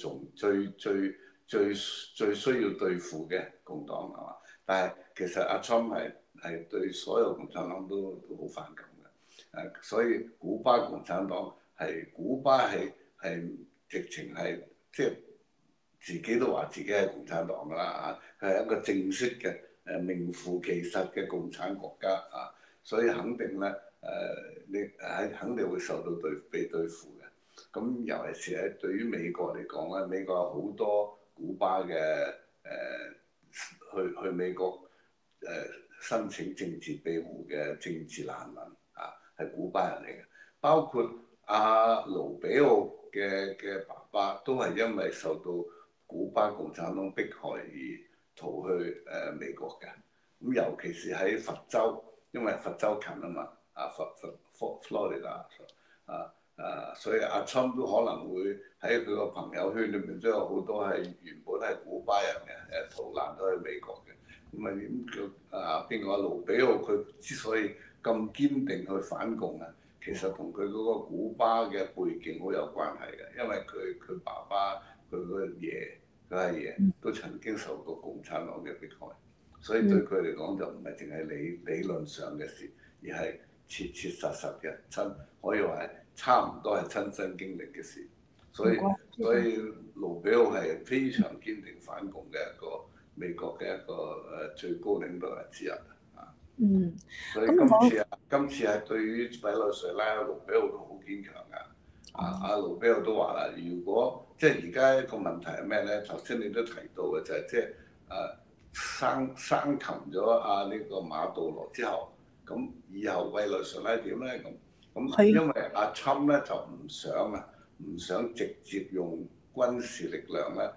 最需要對付嘅共黨係嘛？但係其實阿 Trump 係對所有共產黨都好反感嘅，所以古巴共產黨古巴係直情係即係自己都話自己係共產黨㗎啦嚇，佢係一個正式嘅名副其實嘅共產國家啊。所以肯定咧，你肯定會受到被對付嘅。咁尤其是喺對於美國嚟講咧，美國有好多古巴嘅去美國申請政治庇護嘅政治難民啊，係古巴人嚟嘅。包括阿盧比奧嘅爸爸都係因為受到古巴共產黨迫害而逃去美國嘅。咁尤其是喺佛州。因為佛州近啊嘛，Florida 所以阿 Trump 都可能會喺佢個朋友圈裏面都有好多係原本係古巴人嘅，逃難都去美國嘅。咁邊個盧比奧佢之所以咁堅定去反共啊，其實同佢嗰個古巴嘅背景好有關係嘅，因為佢爸爸佢阿爺都曾經受過共產黨嘅迫害。所以對佢嚟講就唔係淨係理論上嘅事，而係切實嘅可以話係差唔多係親身經歷嘅事。所以盧比奧係非常堅定反共嘅一個美國嘅一個最高領導人之一啊。所以今次係對於委內瑞拉盧比奧都好堅強㗎。阿盧比奧都話啦，如果即係而家一個問題係咩咧？頭先你都提到嘅就係即係生擒咗呢個馬杜羅之後，咁以後委內瑞拉點咧？咁因為阿 Trump 咧就唔想啊唔想直接用軍事力量咧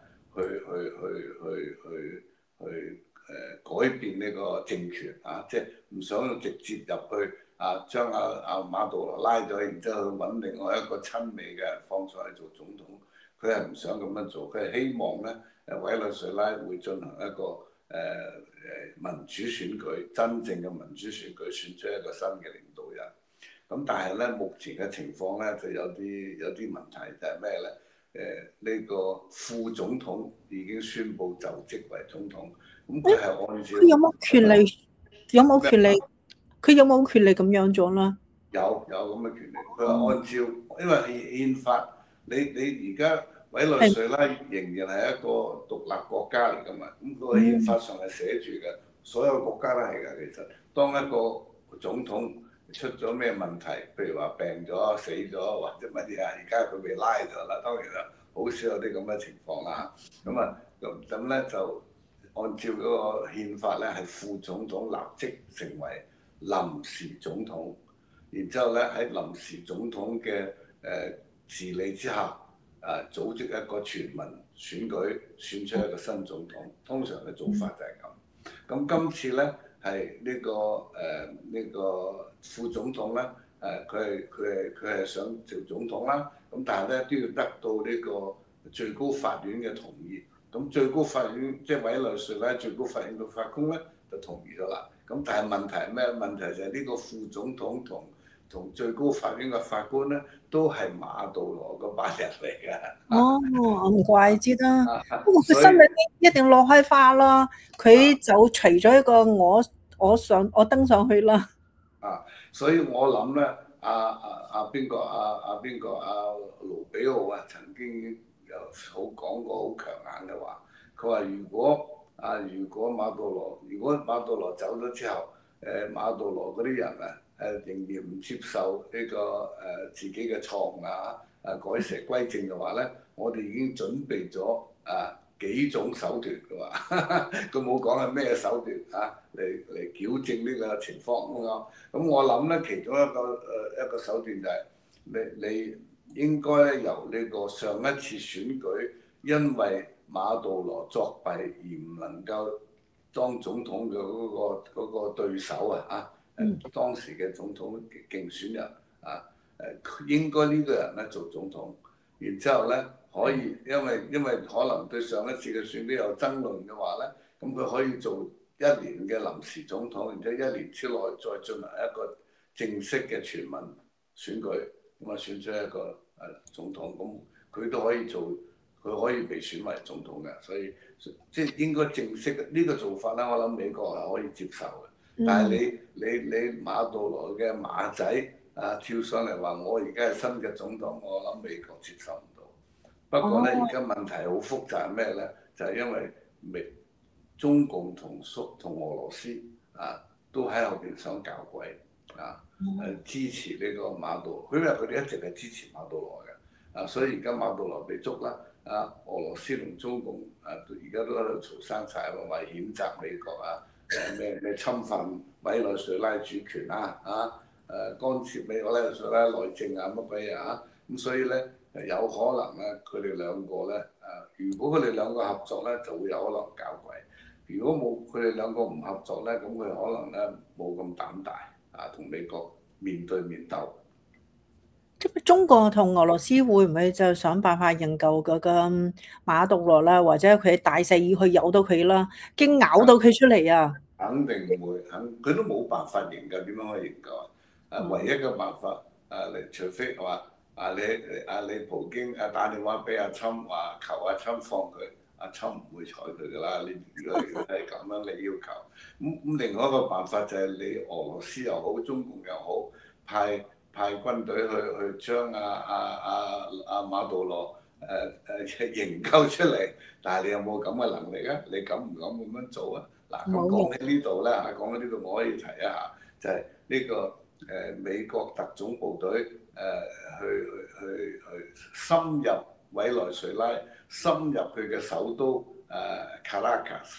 去改變呢個政權啊，即係唔想直接入去啊，將馬杜羅拉咗，然之後揾另外一個親美嘅人放上去做總統。佢係唔想咁樣做，佢係希望咧委內瑞拉會進行一個民主選舉，真正嘅民主選舉，選出一個新嘅領導人。咁但係咧，目前嘅情況咧就有啲問題，就係咩咧？呢個副總統已經宣布就職為總統，咁佢係按照佢有冇權利？有冇權利？佢有冇權利咁樣做啦？ 有咁嘅權利，佢係按照，因為憲法，你而家委內瑞拉仍然係一個獨立國家嚟㗎嘛，咁個憲法上係寫住嘅，所有國家都係㗎。其實當一個總統出咗咩問題，譬如話病咗、死咗或者乜嘢啊，而家佢被拉咗啦，當然啦，好少有啲咁嘅情況啦。咁咧就按照嗰個憲法咧，係副總統立即成為臨時總統。然之後咧，喺臨時總統嘅治理之下，組織一個全民選舉，選出一個新總統。通常嘅做法就係咁。咁今次咧係呢個副總統咧，佢係想做總統啦。咁但係咧都要得到呢個最高法院嘅同意。咁最高法院即係委內瑞拉最高法院嘅法官咧就同意咗啦。咁但係問題係咩？問題就係呢個副總統同最高法院嘅法官咧，都係馬杜羅嗰班人嚟嘅。 哦，唔怪之得。不過佢心裏邊一定落開花啦。佢就除咗一個我登上去啦。 所以我諗咧，邊個盧比奧啊，曾經有講過好強硬嘅話，佢話如果馬杜羅走咗之後，馬杜羅嗰啲人啊，仍然唔接受呢個自己嘅錯誤改邪歸正嘅話咧，我哋已經準備咗幾種手段嘅話，佢冇講係咩手段嚟矯正呢個情況咁我諗咧，其中一個手段就係你應該咧由呢個上一次選舉，因為馬杜羅作弊而唔能夠當總統嘅嗰個對手當時嘅總統競選人應該呢個人咧做總統，然之後咧可以因為可能對上一次嘅選舉有爭論嘅話咧，咁佢可以做1年嘅臨時總統，然之後1年之內再進行一個正式嘅全民選舉，咁選出一個總統，咁佢都可以做，佢可以被選為總統嘅，所以即係應該正式呢個做法咧，我諗美國係可以接受嘅。但係你馬杜羅嘅馬仔跳上嚟話我而家係新嘅總統，我諗美國接受唔到。不過咧，而家問題好複雜係咩咧？就係因為中共同俄羅斯都喺後邊想搞鬼支持呢個馬杜羅，因為佢哋一直係支持馬杜羅嘅所以而家馬杜羅被捉啦俄羅斯同中共而家都喺度嘈生晒話譴責美國咩侵犯委內瑞拉主權干涉美國委內瑞拉內政乜鬼咁所以咧有可能咧佢哋兩個咧如果佢哋兩個合作咧，就會有可能搞鬼。如果冇佢哋兩個唔合作咧，咁佢可能咧冇咁膽大同美國面對面鬥。 中國同俄羅斯會唔會就想辦法營救嗰個馬杜羅啦，或者佢大勢要去咬到佢啦，驚咬到佢出嚟啊？ 肯定唔會，佢都冇辦法營救，點樣可以營救唯一嘅辦法除非話你普京打電話俾阿侵話求阿侵放佢，阿侵唔會睬佢噶啦。如果係咁樣嘅要求，咁另外一個辦法就係你俄羅斯又好，中共又好，派軍隊去將馬杜羅營救出嚟，但係你有冇咁嘅能力啊？你敢唔敢咁樣做啊？嗱，咁講起呢度咧講起呢度我可以提一下，就係呢個美國特種部隊去深入委內瑞拉，深入佢嘅首都卡拉加斯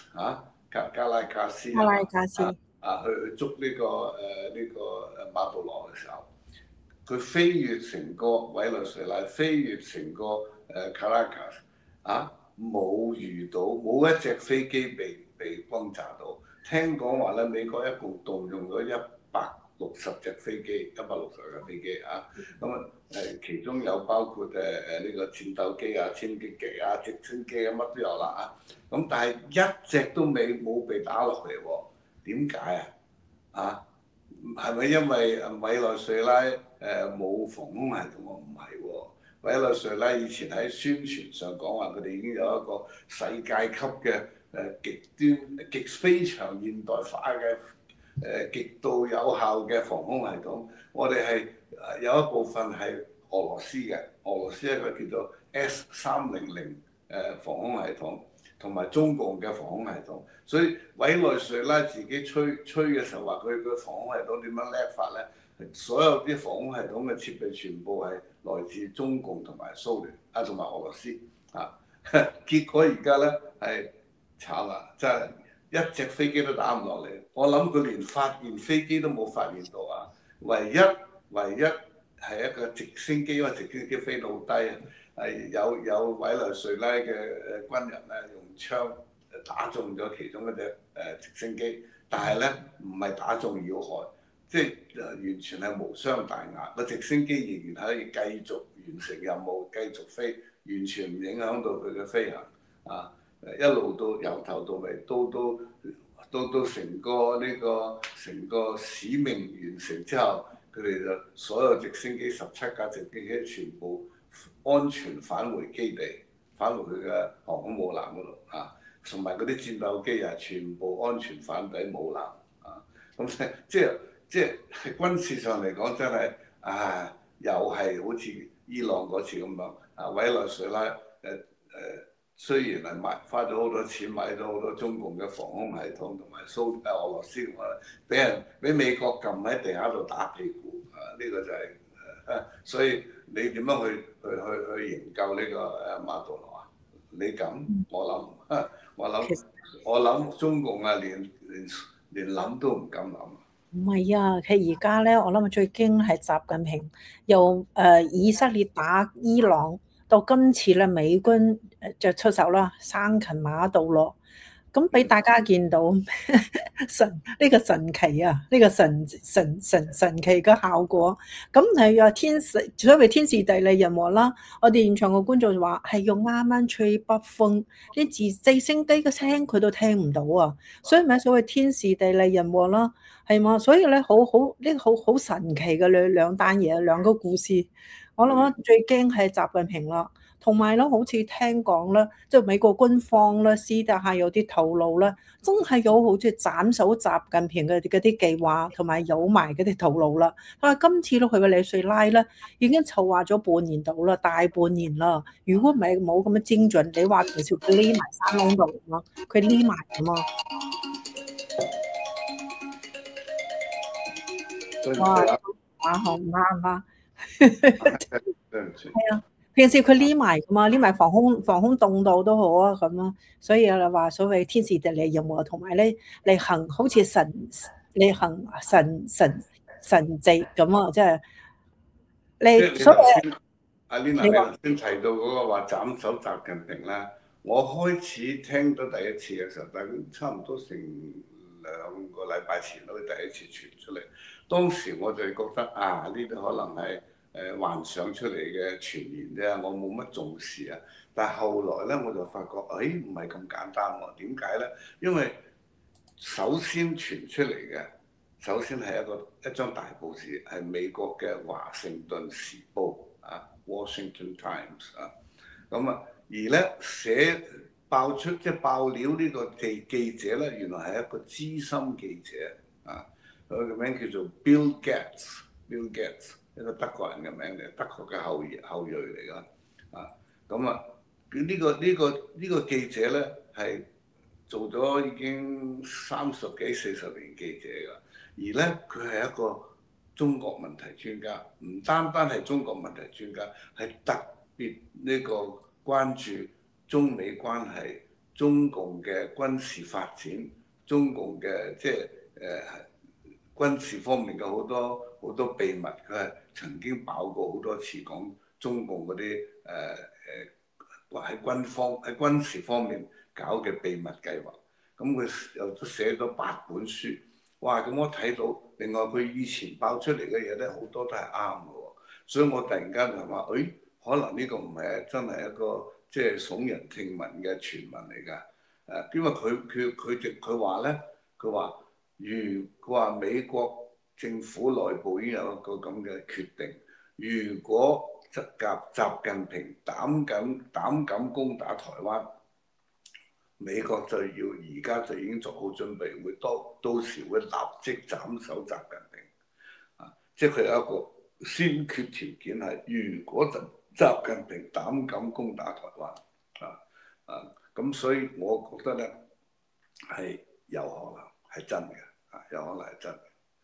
去捉呢個馬杜羅嘅時候， 佢飛越成個委內瑞拉，飛越成個Caracas 啊，冇一隻飛機被轟炸到。聽講話咧，美國一共動用咗160隻飛機，160架飛機啊。咁啊其中有包括呢個戰鬥機啊、殲擊機啊、直升機啊，乜都有啦啊。咁但係一隻都冇被打落嚟喎，點解啊？啊？係咪因為委內瑞拉冇防空系統？唔係喎，委內瑞拉以前喺宣傳上講話，佢哋已經有一個世界級嘅非常現代化嘅極度有效嘅防空系統。我哋係有一部分係俄羅斯嘅，俄羅斯一個叫做 S300防空系統，同埋中共嘅防空系統。所以委內瑞拉自己吹嘅時候話佢個防空系統點樣叻法咧？所有啲防空系統嘅設備全部係來自中共同埋蘇聯同埋俄羅斯啊。結果而家咧係慘啦，真係一隻飛機都打唔落嚟。我諗佢連發現飛機都冇發現到啊！唯一係一個直升機，因為直升機飛到好低啊，係有委內瑞拉嘅軍人咧用槍打中咗其中一隻直升機，但係咧唔係打中要害，即係完全係無傷大雅。個直升機仍然可以繼續完成任務，繼續飛，完全唔影響到佢嘅飛行啊！一路到由頭到尾，到成個使命完成之後，佢哋就所有直升機17架直升機全部安全返回基地，返回佢嘅航空母艦嗰度啊！同埋嗰啲戰鬥機啊，全部安全返抵母艦啊！咁即係軍事上嚟講，真係又係好似伊朗嗰次咁樣啊！委內瑞拉雖然係花咗好多錢買咗好多中共嘅防空系統，同埋俄羅斯俾美國撳喺地下度打屁股啊！呢個就係所以你點樣去營救呢個馬杜羅啊？你咁我諗中共啊，連諗都唔敢諗。 唔係啊，佢而家咧，我諗最驚係習近平由以色列打伊朗，到今次咧美軍就出手啦，生擒馬杜羅。咁俾大家見到呢個神奇啊，呢個神奇嘅效果。咁係啊，所謂天時地利人和啦。我哋現場嘅觀眾話係用啱啱吹北風，啲直升機嘅聲佢都聽唔到啊。所以咪所謂天時地利人和啦，係嘛？所以咧好神奇嘅兩單嘢，兩個故事。我諗最驚係習近平啦。同埋咧，好似聽講咧，即係美國軍方咧私底下有啲透露咧，真係有好似斬首習近平嘅嗰啲計劃，同埋有埋嗰啲透露啦。但係今次咧，佢嘅委內瑞拉咧已經籌劃咗半年到啦，大半年啦。如果唔係冇咁嘅精準，你話其實佢匿埋山窿度咯，佢匿埋㗎嘛。哇！好唔啱啊！係啊。平時佢匿埋噶嘛，匿埋防空洞度都好啊咁咯，所以你話所謂天時地利人和，同埋咧你行好似神蹟咁啊，即係你所謂阿 Lina 你頭先提到嗰個話斬首習近平啦，我開始聽到第一次嘅時候，大概差唔多成2個禮拜前都第一次傳出嚟，當時我就覺得呢啲可能係幻想出嚟嘅傳言啫，我冇乜重視啊。但係後來咧，我就發覺，唔係咁簡單喎。點解咧？因為首先傳出嚟嘅，首先係一張大報紙，係美國嘅華盛頓時報啊 ，Washington Times 啊。咁啊，而咧爆料呢個記者咧，原來係一個資深記者啊，佢嘅名叫做 Bill Gates。一個德國人嘅名嚟，德國嘅後裔嚟㗎，咁呢個記者咧係做咗已經30幾40年記者㗎，而咧佢係一個中國問題專家，唔單係中國問題專家，係特別呢個關注中美關係、中共嘅軍事發展、中共嘅軍事方面嘅好多秘密，佢係曾經爆過好多次講中共嗰啲喺軍事方面搞嘅秘密計劃。咁佢又都寫咗8本書。哇！咁我睇到，另外佢以前爆出嚟嘅嘢咧，好多都係啱嘅喎。所以我突然間就話，誒，可能呢個唔係真係一個即係聳人聽聞嘅傳聞嚟㗎。因為佢話咧，佢話美國政府內部已經有一個咁嘅決定，如果習近平膽敢攻打台灣，美國就要而家就已經做好準備，會到時會立即斬首習近平。即係佢有一個先決條件係，如果習近平膽敢攻打台灣，咁所以我覺得咧係有可能係真嘅，有可能係真嘅。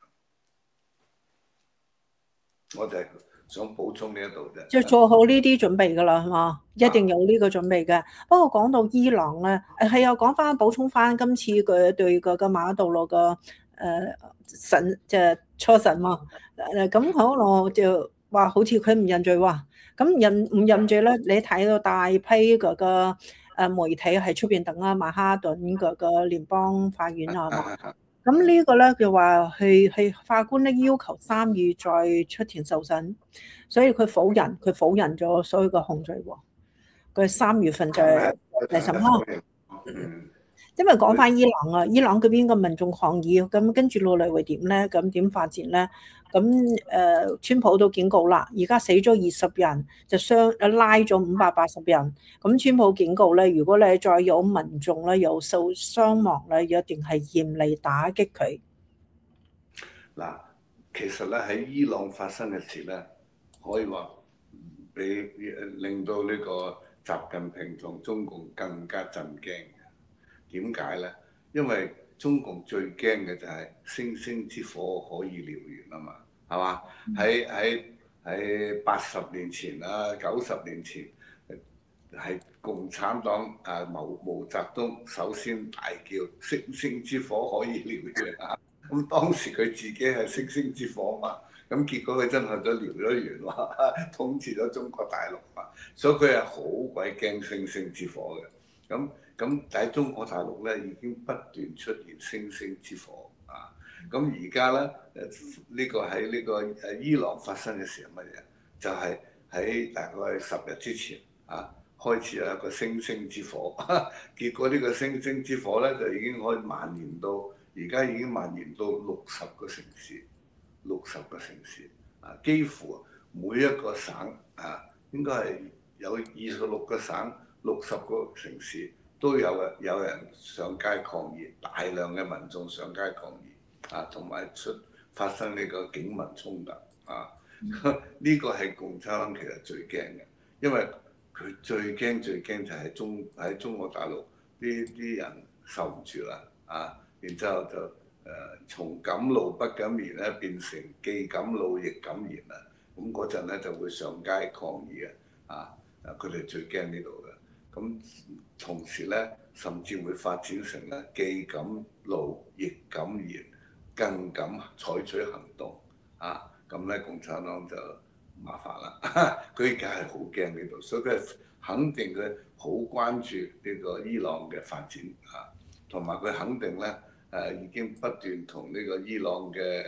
我就係想補充呢一度啫， 就做好呢啲準備㗎啦，係嘛？一定有呢個準備嘅。不過講到伊朗咧，係又講翻補充翻今次佢對個馬杜羅個即係初審嘛。咁可能就話好似佢唔認罪喎。咁唔認罪咧？你睇到大批嗰個媒體喺出邊等啊，曼哈頓嗰個聯邦法院啊嘛。咁呢個咧就話係法官咧要求3月再出庭受審，所以佢否認咗所有嘅控罪喎。佢3月份就嚟審啦。因為講翻伊朗啊，伊朗嗰邊個民眾抗議，咁跟住落嚟會點咧？咁點發展咧？咁川普都警告啦，而家死咗20人，就拉咗580人。咁川普警告咧，如果你再有民眾咧有受傷亡咧，一定係嚴厲打擊佢。 嗱，其實咧喺伊朗發生嘅事咧，可以話令到呢個習近平同中共更加震驚。點解咧？因為中共最驚嘅就係星星之火可以燎原啊嘛，係嘛？喺80年前啊，90年前係共產黨毛澤東首先大叫星星之火可以燎原啊！咁當時佢自己係星星之火嘛，咁結果佢真係都燎咗原喎，統治咗中國大陸嘛，所以佢係好鬼驚星星之火嘅。咁喺中國大陸咧已經不斷出現星星之火啊！咁而家咧呢個喺呢個伊朗發生嘅事係乜嘢？就係喺大概10日之前開始有一個星星之火，結果呢個星星之火咧就已經可以蔓延到而家已經蔓延到60個城市，60個城市幾乎每一個省應該係有26個省，60個城市。都有人上街抗議，大量嘅民眾上街抗議同埋發生呢個警民衝突呢個係共產黨其實最驚嘅，因為佢最驚就係喺中國大陸啲人受唔住啦然之後就從敢怒不敢言咧變成既敢怒亦敢言啦，咁嗰陣咧就會上街抗議佢哋最驚呢度嘅。咁同時咧，甚至會發展成咧既敢怒亦敢言，更敢採取行動咁咧共產黨就麻煩啦。佢而家係好驚呢度，所以佢肯定佢好關注呢個伊朗嘅發展同埋佢肯定咧已經不斷同呢個伊朗嘅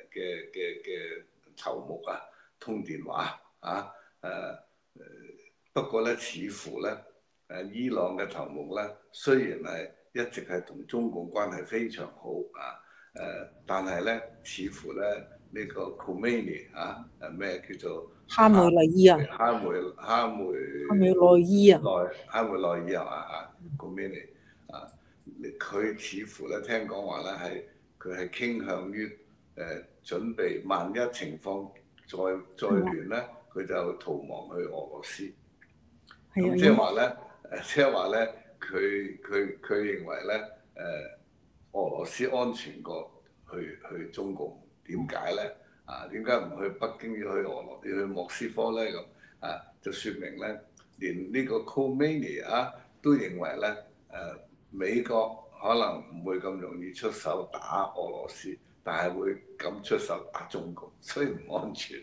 頭目通電話不過咧似乎咧。伊朗嘅頭目咧，雖然係一直係同中共關係非常好但係咧，似乎咧呢個 Khomeini 咩叫做哈梅內伊啊？ 哈梅內伊啊 ？Khomeini 佢似乎咧聽講話咧佢係傾向於準備，萬一情況再亂咧，佢就逃亡去俄羅斯。咁即係話咧。佢認為咧，俄羅斯安全過去中共，點解咧？點解唔去北京要去莫斯科咧？咁就説明咧，連呢個 Khomeini 都認為咧，美國可能唔會咁容易出手打俄羅斯， 但係會咁出手打中共，所以唔安全。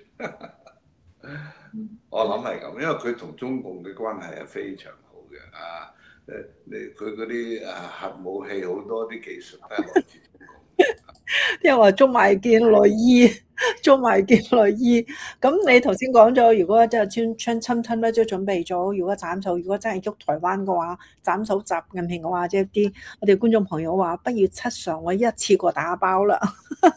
我諗係咁，因為佢同中共嘅關係係非常好嘅啊！佢嗰啲核武器好多啲技術都係來自中共。 即係話捉埋件內衣，捉埋件內衣。咁你頭先講咗，如果即係川親咧，即係準備咗，如果斬手，如果真係喐台灣嘅話，斬手習近平嘅話，即係啲我哋觀眾朋友話，不要七常，我一次過打包啦，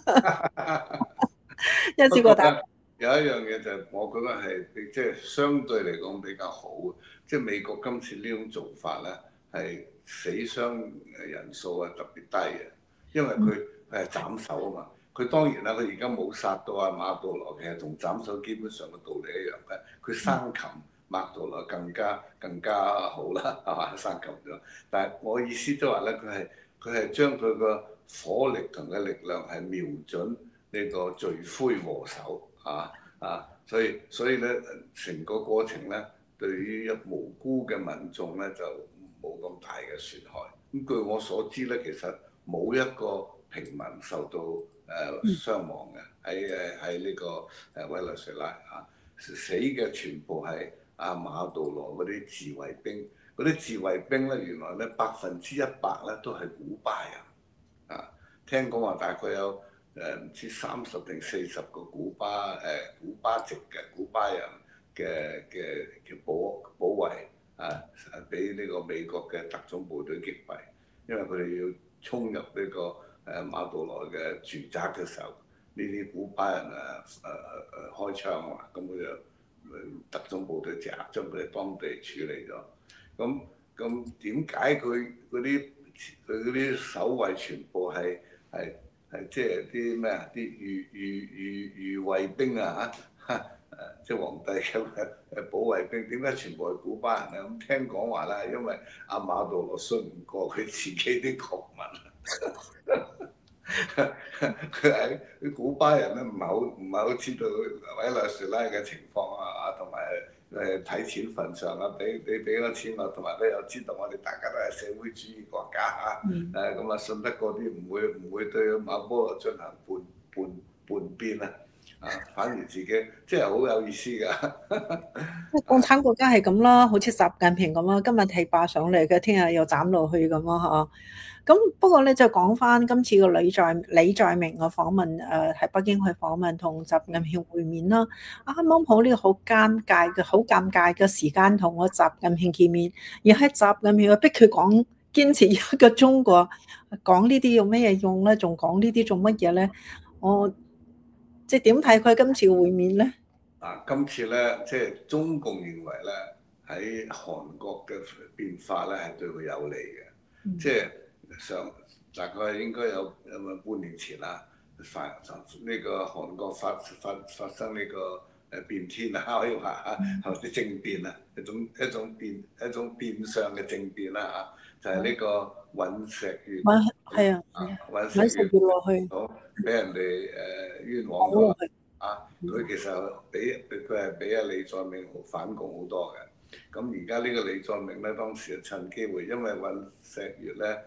一次過打包。 有一樣嘢就係我覺得係即係相對嚟講比較好，即係美國今次呢種做法咧，係死傷人數係特別低嘅，因為佢係斬手啊嘛。佢當然啦，佢而家冇殺到阿馬杜羅，其實同斬手基本上嘅道理一樣嘅。佢生擒馬杜羅更加好啦，係嘛？生擒咗。但係我意思都話咧，佢係將佢個火力同嘅力量係瞄準呢個罪魁禍首。所以咧，成個過程咧，對於一無辜嘅民眾咧，就冇咁大嘅損害。咁據我所知咧，其實冇一個平民受到傷亡嘅喺呢個委內瑞拉死嘅全部係阿馬杜羅嗰啲自衛兵。嗰啲自衛兵咧，原來咧100%咧都係古巴人聽講話大概有唔知30定40個古巴籍嘅古巴人嘅保衛俾呢個美國嘅特種部隊擊斃，因為佢哋要衝入呢個馬杜羅嘅住宅嘅時候，呢啲古巴人開槍啊嘛，咁佢就特種部隊即刻將佢哋當地處理咗。咁點解佢嗰啲守衛全部係即係啲咩啊？啲御衛兵即係皇帝嘅保衛兵，點解全部係古巴人咧？咁聽講話咧，因為阿馬杜羅信唔過佢自己啲國民，佢係啲古巴人咧，唔係好知道委內瑞拉嘅情況同埋睇錢份上俾咗錢我，同埋咧又知道我哋大家都係社會主義國家咁信得過啲，唔會對馬波羅進行叛變反而自己即係好有意思㗎。 即係共產國家係咁啦，好似習近平咁啦，今日提拔上嚟嘅，聽日又斬落去咁咯。咁不過咧就講翻今次個李在明嘅訪問，喺北京去訪問同習近平會面啦。啱啱好呢個好尷尬嘅時間同我習近平見面，而喺習近平逼佢講堅持一個中國，講呢啲有咩嘢用咧？仲講呢啲做乜嘢咧？我即係點睇佢今次會面咧？ 今次咧即係中共認為咧喺韓國嘅變化咧係對佢有利嘅，即係。大概應該有半年前啦，呢個韓國發生呢個變天可以話係咪啲政變一種變相嘅政變啦就係呢個尹錫悅尹錫悅落去， 俾人哋冤枉咗佢其實佢係比阿李在明反共好多嘅。咁而家呢個李在明咧，當時就趁機會，因為尹錫悅咧。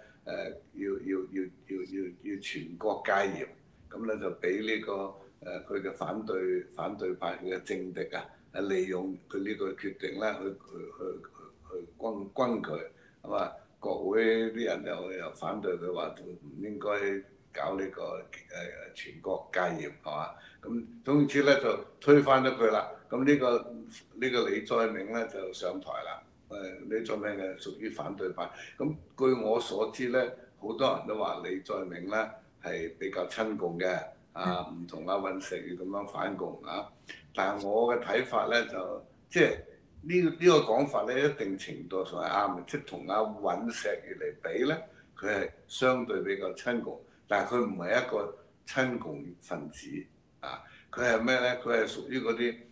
要全國戒嚴，咁咧就俾呢個佢嘅反對派佢嘅政敵利用佢呢個決定咧去轟佢，咁國會啲人又反對佢話唔應該搞呢個全國戒嚴係嘛，咁總之咧就推翻咗佢啦。咁呢個李在明咧就上台啦。李在明係屬於反對派，咁據我所知咧，好多人都話李在明咧係比較親共嘅，唔同阿尹錫悅咁樣反共但係我嘅睇法咧就即係呢個講法咧，一定程度上係啱嘅，即係同阿尹錫悅嚟比咧，佢係相對比較親共，但係佢唔係一個親共分子佢係咩咧？佢係屬於嗰啲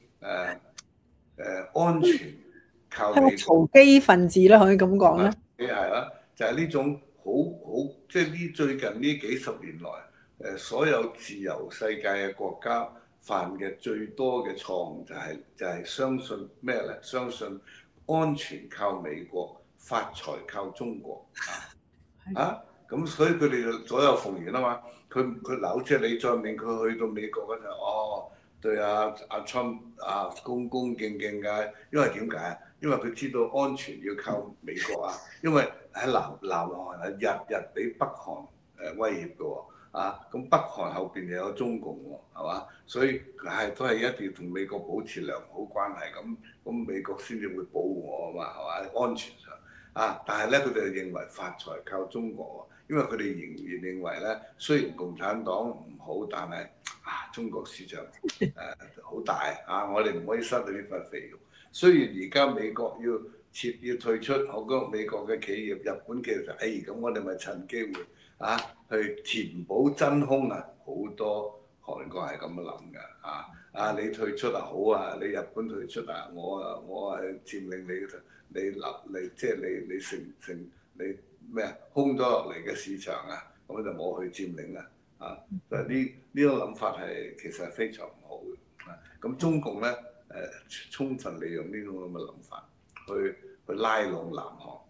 安全。靠美曹基分子啦，可以咁講咧。 係啦，就係呢種好即係最近呢幾十年來，所有自由世界嘅國家犯嘅最多嘅錯誤就係相信咩咧？相信安全靠美國，發財靠中國咁所以佢哋就左右逢源啊嘛。佢嗱，好似李在明佢去到美國嗰陣，對阿 Trump 恭恭敬敬㗎，因為點解啊？因為佢知道安全要靠美國啊，因為喺南韓係日日俾北韓威脅嘅喎。咁北韓後邊又有中共喎，係嘛？所以都係一定要同美國保持良好關係，咁美國先至會保護我啊嘛，係嘛？安全上但係咧佢哋認為發財靠中國喎，因為佢哋仍然認為咧，雖然共產黨唔好，但係中國市場好大我哋唔可以失去呢塊肥肉。雖然而家美國要退出好多美國嘅企業，日本企業就咁我哋咪趁機會去填補真空啊！好多韓國係咁樣諗㗎你退出好你日本退出我佔領你即係你成你咩空咗落嚟嘅市場咁就我去佔領但係呢個諗法其實係非常唔好嘅咁中共咧充分利用呢種咁嘅諗法去拉攏南韓，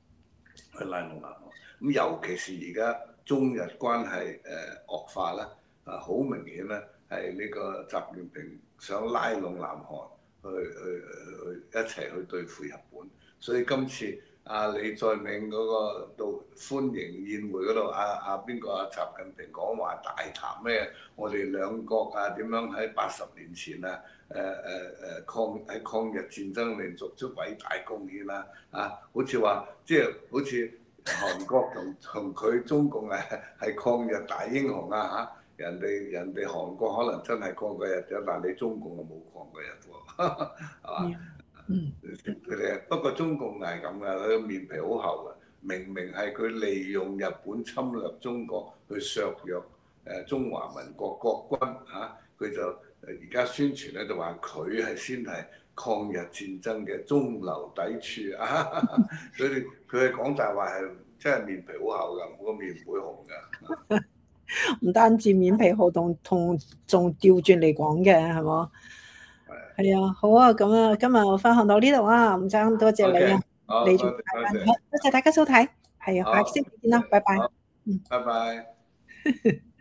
咁尤其是而家中日關係惡化啦，好明顯咧係呢個習近平想拉攏南韓去一齊去對付日本，所以今次李在明嗰個到歡迎宴會嗰度，邊個習近平講話大談咩？我哋兩國點樣喺80年前喺抗日戰爭裏作出偉大貢獻好似話好似韓國同佢中共係抗日大英雄人哋韓國可能真係抗過日啫，但係你中共就冇抗過日喎，係嘛？佢哋不過中共係咁噶，佢面皮好厚嘅，明明係佢利用日本侵略中國去削弱中華民國國軍佢就而家宣傳咧就話佢先係抗日戰爭嘅中流砥柱佢係講大話係真係面皮好厚㗎，個面唔會紅㗎。 唔單止面皮厚，仲調轉嚟講嘅係嘛？係好咁今日我分享到呢度吳生多謝你你做多謝大家收睇，下期先見啦，拜拜。 拜拜。